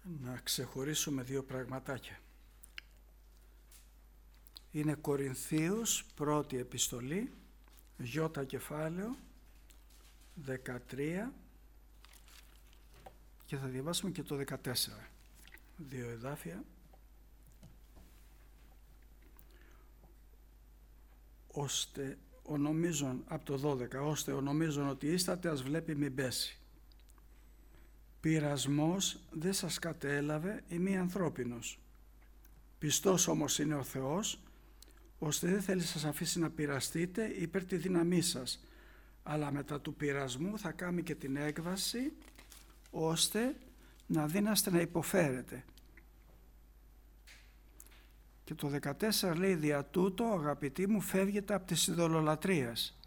να ξεχωρίσουμε δύο πραγματάκια. Είναι Κορινθίους, πρώτη επιστολή, Ι κεφάλαιο, 13, και θα διαβάσουμε και το 14. Δύο εδάφια. Ώστε ο νομίζον, από το 12, ώστε ο νομίζον ότι ίσταται ας βλέπει μην πέσει. Πειρασμός δεν σας κατέλαβε ή μη ανθρώπινος. Πιστός όμως είναι ο Θεός, ώστε δεν θέλει σας αφήσει να πειραστείτε υπέρ τη δύναμή σας, αλλά μετά του πειρασμού θα κάνει και την έκβαση, ώστε να δύναστε να υποφέρετε. Και το 14 λέει, δια τούτο αγαπητοί μου φεύγετε από τις ειδωλολατρίες.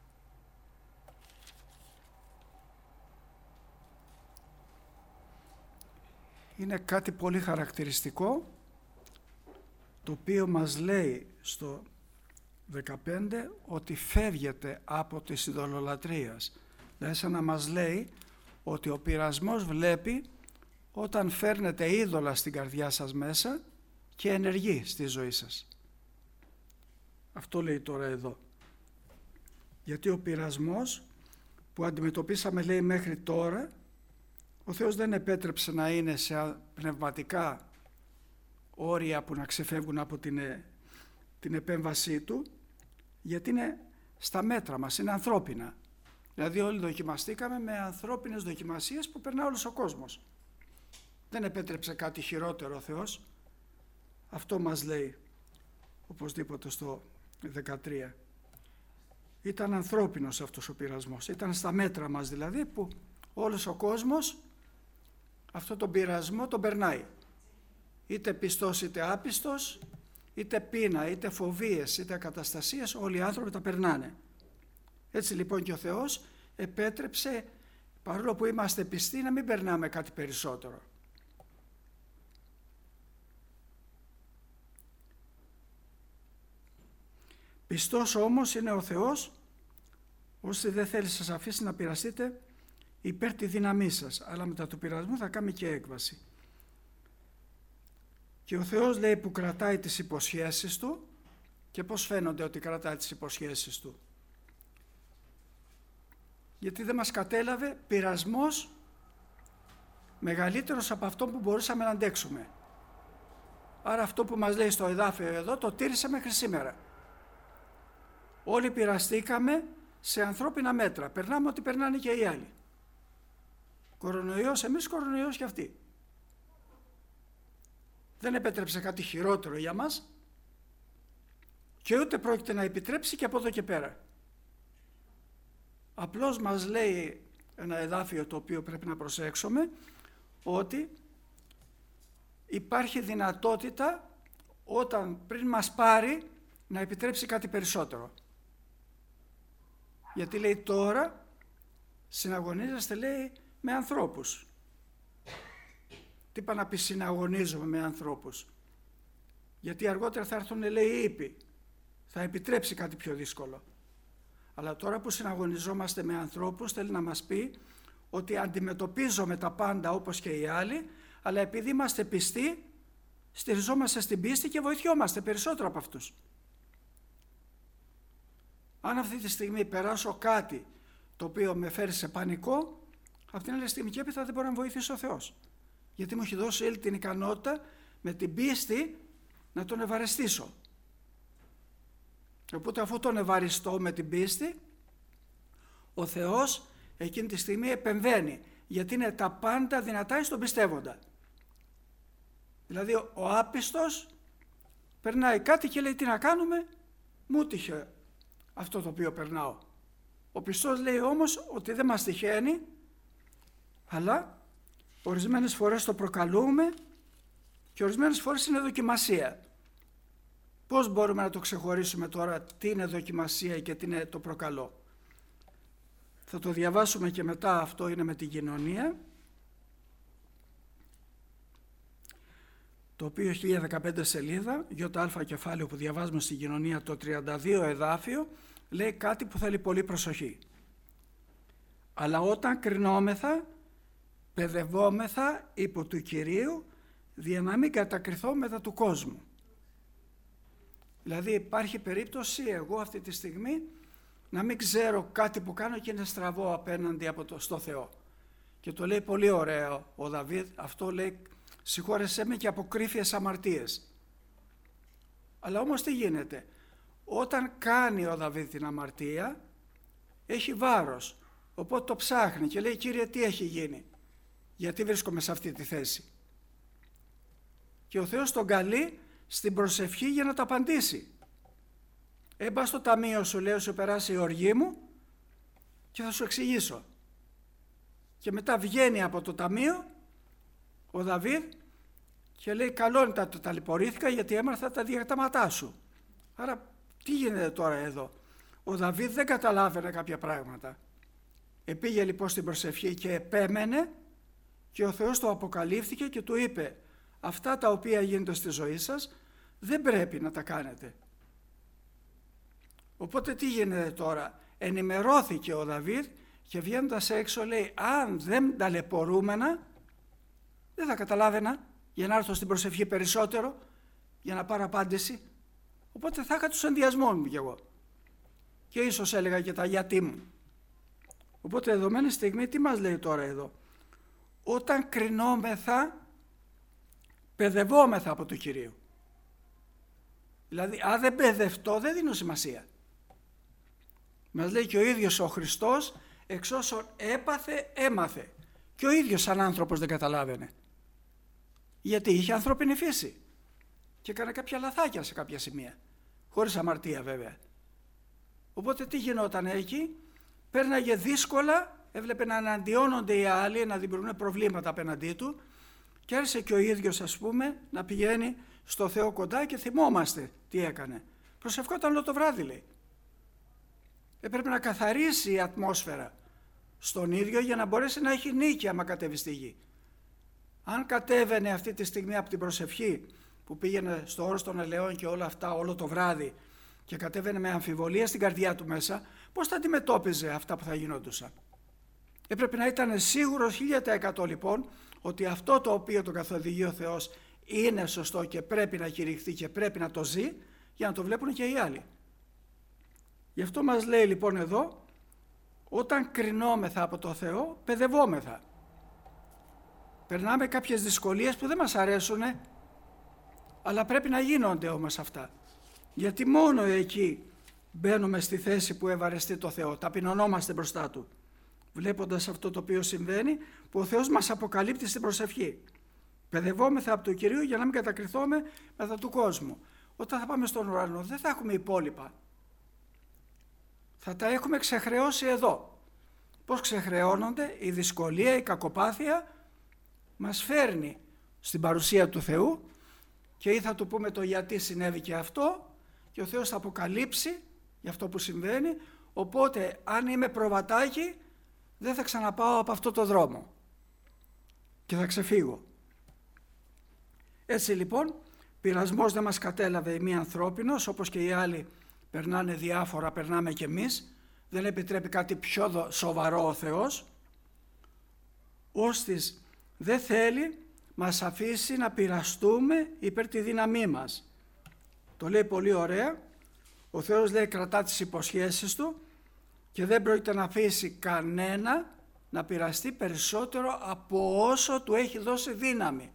Είναι κάτι πολύ χαρακτηριστικό, το οποίο μας λέει στο 15 ότι φεύγετε από τις ειδωλολατρίες. Δηλαδή σαν να μας λέει ότι ο πειρασμός βλέπει όταν φέρνετε είδωλα στην καρδιά σας μέσα και ενεργεί στη ζωή σας. Αυτό λέει τώρα εδώ. Γιατί ο πειρασμός που αντιμετωπίσαμε, λέει, μέχρι τώρα, ο Θεός δεν επέτρεψε να είναι σε πνευματικά όρια που να ξεφεύγουν από την επέμβασή του, γιατί είναι στα μέτρα μας, είναι ανθρώπινα. Δηλαδή όλοι δοκιμαστήκαμε με ανθρώπινες δοκιμασίες που περνά όλος ο κόσμος. Δεν επέτρεψε κάτι χειρότερο ο Θεός. Αυτό μας λέει οπωσδήποτε στο 13. Ήταν ανθρώπινος αυτός ο πειρασμός. Ήταν στα μέτρα μας δηλαδή, που όλος ο κόσμος αυτό τον πειρασμό τον περνάει. Είτε πιστός είτε άπιστος, είτε πείνα, είτε φοβίες, είτε ακαταστασίες, όλοι οι άνθρωποι τα περνάνε. Έτσι λοιπόν και ο Θεός επέτρεψε, παρόλο που είμαστε πιστοί, να μην περνάμε κάτι περισσότερο. Πιστός όμως είναι ο Θεός, ώστε δεν θέλει σας αφήσει να πειραστείτε υπέρ τη δύναμή σας, αλλά μετά του πειρασμού θα κάνει και έκβαση. Και ο Θεός λέει που κρατάει τις υποσχέσεις Του. Και πώς φαίνονται ότι κρατάει τις υποσχέσεις Του? Γιατί δεν μας κατέλαβε πειρασμός μεγαλύτερος από αυτό που μπορούσαμε να αντέξουμε. Άρα αυτό που μας λέει στο εδάφιο εδώ το τήρησε μέχρι σήμερα. Όλοι πειραστήκαμε σε ανθρώπινα μέτρα. Περνάμε ό,τι περνάνε και οι άλλοι. Κορονοϊός εμείς, κορονοϊός και αυτοί. Δεν επέτρεψε κάτι χειρότερο για μας και ούτε πρόκειται να επιτρέψει και από εδώ και πέρα. Απλώς μας λέει ένα εδάφιο το οποίο πρέπει να προσέξουμε, ότι υπάρχει δυνατότητα όταν πριν μας πάρει να επιτρέψει κάτι περισσότερο. Γιατί λέει τώρα συναγωνίζεστε, λέει, με ανθρώπους. Τι είπα να πει συναγωνίζομαι με ανθρώπους? Γιατί αργότερα θα έρθουν, λέει, οι ήπιοι. Θα επιτρέψει κάτι πιο δύσκολο. Αλλά τώρα που συναγωνιζόμαστε με ανθρώπους, θέλει να μας πει ότι αντιμετωπίζουμε τα πάντα όπως και οι άλλοι, αλλά επειδή είμαστε πιστοί, στηριζόμαστε στην πίστη και βοηθιόμαστε περισσότερο από αυτούς. Αν αυτή τη στιγμή περάσω κάτι το οποίο με φέρει σε πανικό, αυτή την άλλη στιγμή και έπειτα δεν μπορεί να βοηθήσει ο Θεός. Γιατί μου έχει δώσει όλη την ικανότητα με την πίστη να τον ευαρεστήσω. Οπότε αφού τον ευαριστώ με την πίστη, ο Θεός εκείνη τη στιγμή επεμβαίνει, γιατί είναι τα πάντα δυνατά στον πιστεύοντα. Δηλαδή ο άπιστος περνάει κάτι και λέει τι να κάνουμε, μου τύχε αυτό το οποίο περνάω. Ο πιστός λέει όμως ότι δεν μας τυχαίνει, αλλά ορισμένες φορές το προκαλούμε και ορισμένες φορές είναι δοκιμασία. Πώς μπορούμε να το ξεχωρίσουμε τώρα τι είναι δοκιμασία και τι είναι το προκαλώ? Θα το διαβάσουμε και μετά, αυτό είναι με την κοινωνία, το οποίο 1015 σελίδα, ΙΑ κεφάλαιο που διαβάζουμε στην κοινωνία, το 32 εδάφιο, λέει κάτι που θέλει πολύ προσοχή. Αλλά όταν κρινόμεθα, παιδευόμεθα υπό του Κυρίου, για να μην κατακριθώ μετά του κόσμου. Δηλαδή υπάρχει περίπτωση εγώ αυτή τη στιγμή να μην ξέρω κάτι που κάνω και είναι στραβό απέναντι στο Θεό. Και το λέει πολύ ωραίο ο Δαβίδ, αυτό λέει, συγχώρεσέ με και αποκρύφιες αμαρτίες. Αλλά όμως τι γίνεται, όταν κάνει ο Δαβίδ την αμαρτία, έχει βάρος, οπότε το ψάχνει και λέει, Κύριε, τι έχει γίνει, γιατί βρίσκομαι σε αυτή τη θέση. Και ο Θεός τον καλεί στην προσευχή για να το απαντήσει. Έμπα στο ταμείο σου, λέω, σου περάσει η οργή μου και θα σου εξηγήσω. Και μετά βγαίνει από το ταμείο ο Δαβίδ και λέει, καλό είναι τα ταλαιπωρήθηκα γιατί έμαθα τα διαγράμματά σου. Άρα τι γίνεται τώρα εδώ? Ο Δαβίδ δεν καταλάβαινε κάποια πράγματα. Επήγε λοιπόν στην προσευχή και επέμενε και ο Θεός το αποκαλύφθηκε και του είπε, αυτά τα οποία γίνονται στη ζωή σας δεν πρέπει να τα κάνετε. Οπότε τι γίνεται τώρα? Ενημερώθηκε ο Δαβίδ και βγαίνοντας έξω λέει, αν δεν ταλαιπωρούμενα δεν θα καταλάβαινα για να έρθω στην προσευχή περισσότερο για να πάρω απάντηση. Οπότε θα είχα τους ενδιασμούς μου κι εγώ. Και ίσως έλεγα και τα γιατί μου. Οπότε δεδομένη στιγμή τι μας λέει τώρα εδώ? Όταν κρινόμεθα, παιδευόμεθα από του Κυρίου. Δηλαδή αν δεν παιδευτώ δεν δίνω σημασία. Μας λέει και ο ίδιος ο Χριστός, εξ όσων έπαθε έμαθε. Και ο ίδιος σαν άνθρωπος δεν καταλάβαινε. Γιατί είχε ανθρώπινη φύση και έκανε κάποια λαθάκια σε κάποια σημεία, χωρίς αμαρτία βέβαια. Οπότε τι γινόταν εκεί? Πέρναγε δύσκολα, έβλεπε να αναντιώνονται οι άλλοι, να δημιουργούν προβλήματα απέναντί του και άρχισε και ο ίδιος, ας πούμε, να πηγαίνει στο Θεό κοντά και θυμόμαστε τι έκανε. Προσευχόταν όλο το βράδυ, λέει. Έπρεπε να καθαρίσει η ατμόσφαιρα στον ίδιο για να μπορέσει να έχει νίκη άμα κατέβει στη γη. Αν κατέβαινε αυτή τη στιγμή από την προσευχή που πήγαινε στο όρος των ελαιών και όλα αυτά όλο το βράδυ και κατέβαινε με αμφιβολία στην καρδιά του μέσα, πώς θα αντιμετώπιζε αυτά που θα γινόντουσαν? Έπρεπε να ήταν σίγουρος 1000% λοιπόν ότι αυτό το οποίο τον καθοδηγεί ο Θεός είναι σωστό και πρέπει να κηρυχθεί και πρέπει να το ζει για να το βλέπουν και οι άλλοι. Γι' αυτό μας λέει λοιπόν εδώ, όταν κρινόμεθα από το Θεό, παιδευόμεθα. Περνάμε κάποιες δυσκολίες που δεν μας αρέσουν, αλλά πρέπει να γίνονται όμως αυτά. Γιατί μόνο εκεί μπαίνουμε στη θέση που ευαρεστεί το Θεό, ταπεινωνόμαστε μπροστά Του, βλέποντας αυτό το οποίο συμβαίνει, που ο Θεός μας αποκαλύπτει στην προσευχή. Παιδευόμεθα από το Κυρίο για να μην κατακριθούμε μετά του κόσμου. Όταν θα πάμε στον ουρανό δεν θα έχουμε υπόλοιπα. Θα τα έχουμε ξεχρεώσει εδώ. Πώς ξεχρεώνονται? Η δυσκολία, η κακοπάθεια μας φέρνει στην παρουσία του Θεού και ή θα του πούμε το γιατί συνέβη και αυτό και ο Θεός θα αποκαλύψει για αυτό που συμβαίνει, οπότε αν είμαι προβατάκι δεν θα ξαναπάω από αυτό το δρόμο και θα ξεφύγω. Έτσι λοιπόν, πειρασμός δεν μας κατέλαβε η μη ανθρώπινος, όπως και οι άλλοι περνάνε διάφορα, περνάμε και εμείς, δεν επιτρέπει κάτι πιο σοβαρό ο Θεός, ώστις δεν θέλει μας αφήσει να πειραστούμε υπέρ τη δύναμή μας. Το λέει πολύ ωραία, ο Θεός λέει κρατά τις υποσχέσεις Του και δεν πρόκειται να αφήσει κανένα να πειραστεί περισσότερο από όσο Του έχει δώσει δύναμη.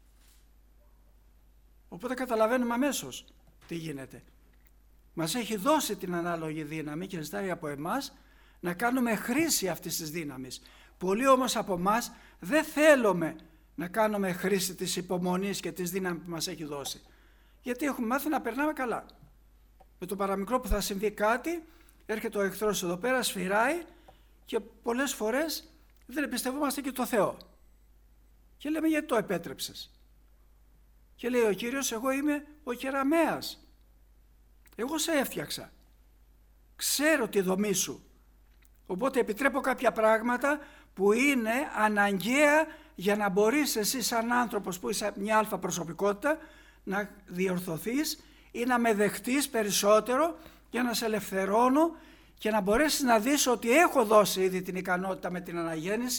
Οπότε καταλαβαίνουμε αμέσως τι γίνεται. Μας έχει δώσει την ανάλογη δύναμη και ζητάει από εμάς να κάνουμε χρήση αυτής της δύναμης. Πολλοί όμως από εμάς δεν θέλουμε να κάνουμε χρήση της υπομονής και της δύναμης που μας έχει δώσει. Γιατί έχουμε μάθει να περνάμε καλά. Με το παραμικρό που θα συμβεί κάτι, έρχεται ο εχθρός εδώ πέρα, σφυράει και πολλές φορές δεν εμπιστευόμαστε και το Θεό. Και λέμε γιατί το επέτρεψες? Και λέει ο Κύριος, εγώ είμαι ο κεραμέας. Εγώ σε έφτιαξα. Ξέρω τη δομή σου. Οπότε επιτρέπω κάποια πράγματα που είναι αναγκαία για να μπορείς εσύ σαν άνθρωπος που είσαι μια αλφα προσωπικότητα να διορθωθείς ή να με δεχτείς περισσότερο για να σε ελευθερώνω και να μπορέσεις να δεις ότι έχω δώσει ήδη την ικανότητα με την αναγέννηση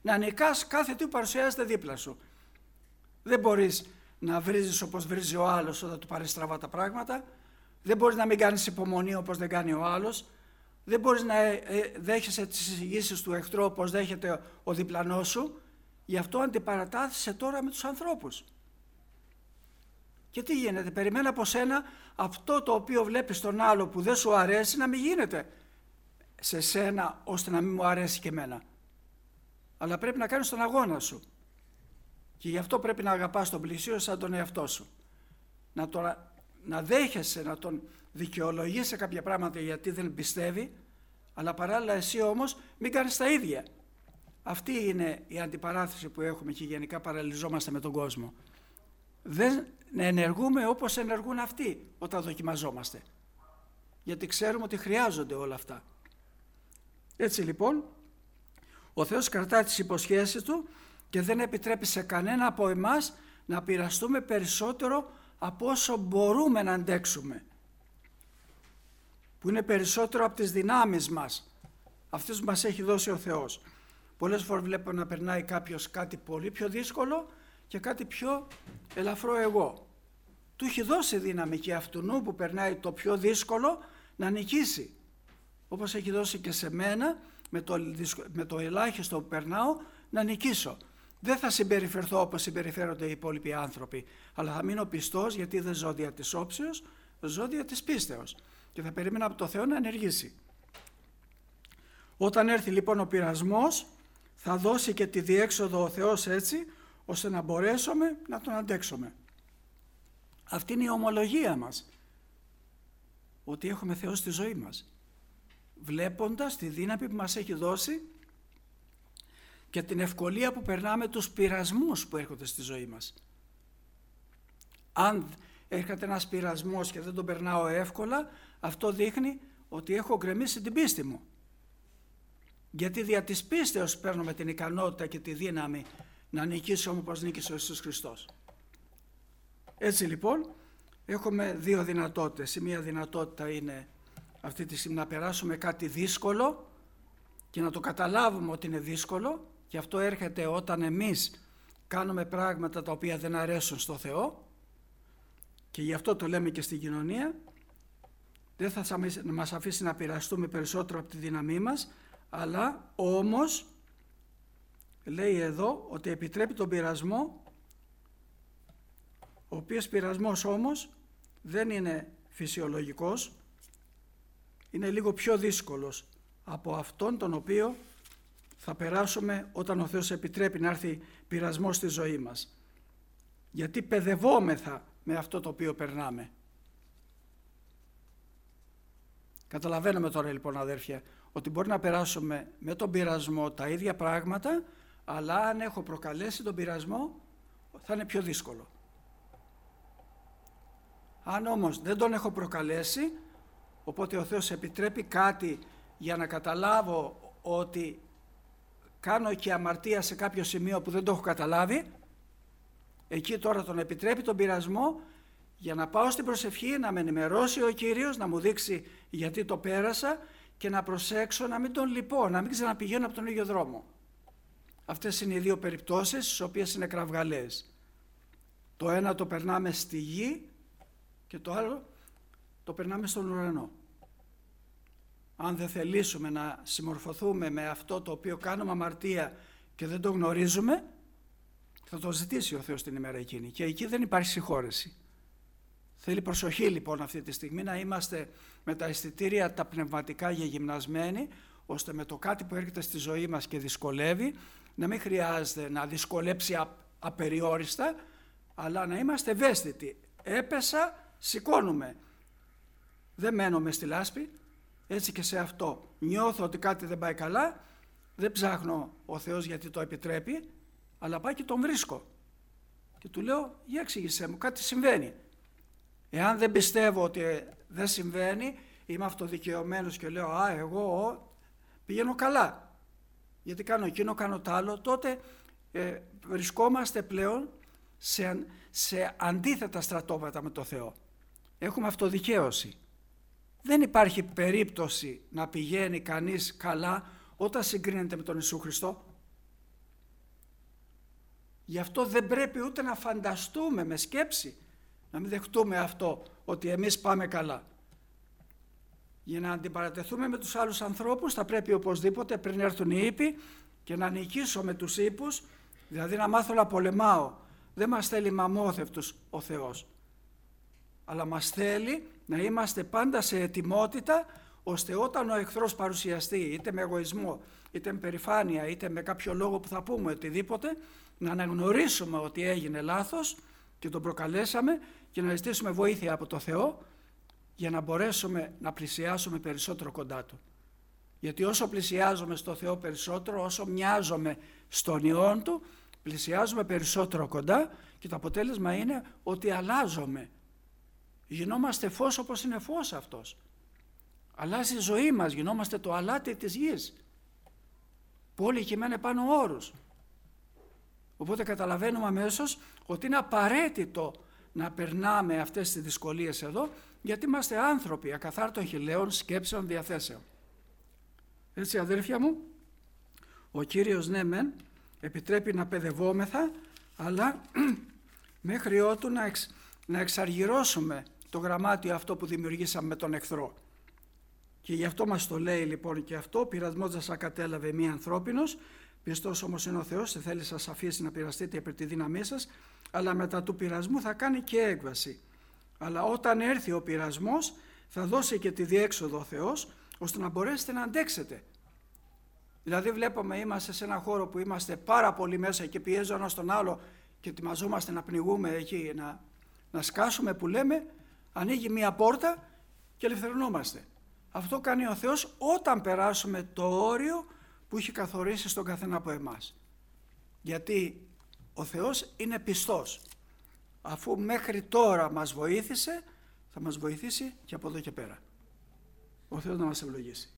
να νικάς κάθε τι που παρουσιάζεται δίπλα σου. Δεν μπορείς να βρίζεις όπως βρίζει ο άλλος όταν του πάρει στραβά τα πράγματα. Δεν μπορείς να μην κάνεις υπομονή όπως δεν κάνει ο άλλος. Δεν μπορείς να δέχεσαι τις εισηγήσεις του εχθρού όπως δέχεται ο διπλανός σου. Γι' αυτό αντιπαρατάθησε τώρα με τους ανθρώπους. Και τι γίνεται, περιμένει από σένα αυτό το οποίο βλέπεις στον άλλο που δεν σου αρέσει να μην γίνεται σε σένα ώστε να μην μου αρέσει και εμένα. Αλλά πρέπει να κάνεις τον αγώνα σου. Και γι' αυτό πρέπει να αγαπάς τον πλησίο σαν τον εαυτό σου. Να δέχεσαι, να τον δικαιολογείς σε κάποια πράγματα γιατί δεν πιστεύει, αλλά παράλληλα εσύ όμως μην κάνεις τα ίδια. Αυτή είναι η αντιπαράθεση που έχουμε και γενικά παραλληλιζόμαστε με τον κόσμο. Δεν ενεργούμε όπως ενεργούν αυτοί όταν δοκιμαζόμαστε. Γιατί ξέρουμε ότι χρειάζονται όλα αυτά. Έτσι λοιπόν, ο Θεός κρατά τις υποσχέσεις Του και δεν επιτρέπει σε κανένα από εμάς να πειραστούμε περισσότερο από όσο μπορούμε να αντέξουμε. Που είναι περισσότερο από τις δυνάμεις μας. Αυτές που μας έχει δώσει ο Θεός. Πολλές φορές βλέπω να περνάει κάποιος κάτι πολύ πιο δύσκολο και κάτι πιο ελαφρό εγώ. Του έχει δώσει δύναμη και αυτού που περνάει το πιο δύσκολο να νικήσει. Όπως έχει δώσει και σε μένα με το ελάχιστο που περνάω να νικήσω. Δεν θα συμπεριφερθώ όπως συμπεριφέρονται οι υπόλοιποι άνθρωποι, αλλά θα μείνω πιστός γιατί δεν ζω δια της όψεως, ζω δια της πίστεως και θα περίμενα από το Θεό να ενεργήσει. Όταν έρθει λοιπόν ο πειρασμός, θα δώσει και τη διέξοδο ο Θεός έτσι, ώστε να μπορέσουμε να τον αντέξουμε. Αυτή είναι η ομολογία μας, ότι έχουμε Θεό στη ζωή μας, βλέποντας τη δύναμη που μας έχει δώσει και την ευκολία που περνάμε τους πειρασμούς που έρχονται στη ζωή μας. Αν έρχεται ένας πειρασμός και δεν τον περνάω εύκολα, αυτό δείχνει ότι έχω γκρεμίσει την πίστη μου. Γιατί δια της πίστεως παίρνουμε την ικανότητα και τη δύναμη να νικήσουμε όπως νίκησε ο Ιησούς Χριστός. Έτσι λοιπόν έχουμε δύο δυνατότητες. Η μία δυνατότητα είναι αυτή τη στιγμή να περάσουμε κάτι δύσκολο και να το καταλάβουμε ότι είναι δύσκολο, και αυτό έρχεται όταν εμείς κάνουμε πράγματα τα οποία δεν αρέσουν στο Θεό, και γι' αυτό το λέμε και στην κοινωνία. Δεν θα μας αφήσει να πειραστούμε περισσότερο από τη δύναμή μας, αλλά όμως λέει εδώ ότι επιτρέπει τον πειρασμό, ο οποίος πειρασμός όμως δεν είναι φυσιολογικός, είναι λίγο πιο δύσκολος από αυτόν τον οποίο θα περάσουμε όταν ο Θεός επιτρέπει να έρθει πειρασμός στη ζωή μας. Γιατί παιδευόμεθα με αυτό το οποίο περνάμε. Καταλαβαίνουμε τώρα λοιπόν αδέρφια ότι μπορεί να περάσουμε με τον πειρασμό τα ίδια πράγματα, αλλά αν έχω προκαλέσει τον πειρασμό θα είναι πιο δύσκολο. Αν όμως δεν τον έχω προκαλέσει, οπότε ο Θεός επιτρέπει κάτι για να καταλάβω ότι κάνω και αμαρτία σε κάποιο σημείο που δεν το έχω καταλάβει, εκεί τώρα τον επιτρέπει τον πειρασμό για να πάω στην προσευχή, να με ενημερώσει ο Κύριος, να μου δείξει γιατί το πέρασα και να προσέξω να μην τον λυπώ, να μην ξαναπηγαίνω από τον ίδιο δρόμο. Αυτές είναι οι δύο περιπτώσεις στις οποίες είναι κραυγαλές. Το ένα το περνάμε στη γη και το άλλο το περνάμε στον ουρανό. Αν δεν θελήσουμε να συμμορφωθούμε με αυτό το οποίο κάνουμε αμαρτία και δεν το γνωρίζουμε, θα το ζητήσει ο Θεός την ημέρα εκείνη και εκεί δεν υπάρχει συγχώρεση. Θέλει προσοχή λοιπόν αυτή τη στιγμή να είμαστε με τα αισθητήρια τα πνευματικά γεγυμνασμένοι, ώστε με το κάτι που έρχεται στη ζωή μας και δυσκολεύει να μην χρειάζεται να δυσκολέψει απεριόριστα, αλλά να είμαστε ευαίσθητοι. Έπεσα, σηκώνουμε. Δεν μένουμε στη λάσπη, έτσι και σε αυτό. Νιώθω ότι κάτι δεν πάει καλά, δεν ψάχνω ο Θεός γιατί το επιτρέπει, αλλά πάει και τον βρίσκω. Και του λέω, για εξήγησέ μου, κάτι συμβαίνει. Εάν δεν πιστεύω ότι δεν συμβαίνει, είμαι αυτοδικαιωμένος και λέω, εγώ πηγαίνω καλά. Γιατί κάνω εκείνο, κάνω τ' άλλο, τότε βρισκόμαστε πλέον σε αντίθετα στρατόπεδα με το Θεό. Έχουμε αυτοδικαίωση. Δεν υπάρχει περίπτωση να πηγαίνει κανείς καλά όταν συγκρίνεται με τον Ιησού Χριστό. Γι' αυτό δεν πρέπει ούτε να φανταστούμε με σκέψη, να μην δεχτούμε αυτό ότι εμείς πάμε καλά. Για να αντιπαρατεθούμε με τους άλλους ανθρώπους θα πρέπει οπωσδήποτε πριν έρθουν οι ύποι και να νικήσω με τους ύπους, δηλαδή να μάθω να πολεμάω. Δεν μας θέλει μαμόθευτους ο Θεός, αλλά μας θέλει να είμαστε πάντα σε ετοιμότητα, ώστε όταν ο εχθρός παρουσιαστεί, είτε με εγωισμό, είτε με περηφάνεια, είτε με κάποιο λόγο που θα πούμε οτιδήποτε, να αναγνωρίσουμε ότι έγινε λάθος και τον προκαλέσαμε και να ζητήσουμε βοήθεια από το Θεό για να μπορέσουμε να πλησιάσουμε περισσότερο κοντά Του. Γιατί όσο πλησιάζουμε στο Θεό περισσότερο, όσο μοιάζουμε στον Υιόν Του, πλησιάζουμε περισσότερο κοντά και το αποτέλεσμα είναι ότι αλλάζουμε. Γινόμαστε φως όπως είναι φως Αυτός. Αλλάζει η ζωή μας, γινόμαστε το αλάτι της γης. Πόλοι κειμένε πάνω όρους. Οπότε καταλαβαίνουμε αμέσως ότι είναι απαραίτητο να περνάμε αυτές τις δυσκολίες εδώ, γιατί είμαστε άνθρωποι ακαθάρτων χειλαίων σκέψεων, διαθέσεων. Έτσι αδέρφια μου, ο Κύριος ναι μεν επιτρέπει να παιδευόμεθα, αλλά μέχρι ότου να εξαργυρώσουμε το γραμμάτιο αυτό που δημιουργήσαμε με τον εχθρό. Και γι' αυτό μας το λέει λοιπόν και αυτό, πειρασμός δεν σας κατέλαβε μη ανθρώπινος, πιστός όμως είναι ο Θεός, δεν θέλει σας αφήσει να πειραστείτε υπέρ τη δύναμή σας, αλλά μετά του πειρασμού θα κάνει και έκβαση. Αλλά όταν έρθει ο πειρασμός θα δώσει και τη διέξοδο ο Θεός, ώστε να μπορέσετε να αντέξετε. Δηλαδή βλέπουμε, είμαστε σε ένα χώρο που είμαστε πάρα πολύ μέσα και πιέζει ο ένας τον άλλο και ετοιμαζόμαστε να πνιγούμε εκεί, να σκάσουμε που λέμε, ανοίγει μία πόρτα και ελευθερωνόμαστε. Αυτό κάνει ο Θεός όταν περάσουμε το όριο που έχει καθορίσει στον καθένα από εμάς. Γιατί ο Θεός είναι πιστός. Αφού μέχρι τώρα μας βοήθησε, θα μας βοηθήσει και από εδώ και πέρα. Ο Θεός να μας ευλογήσει.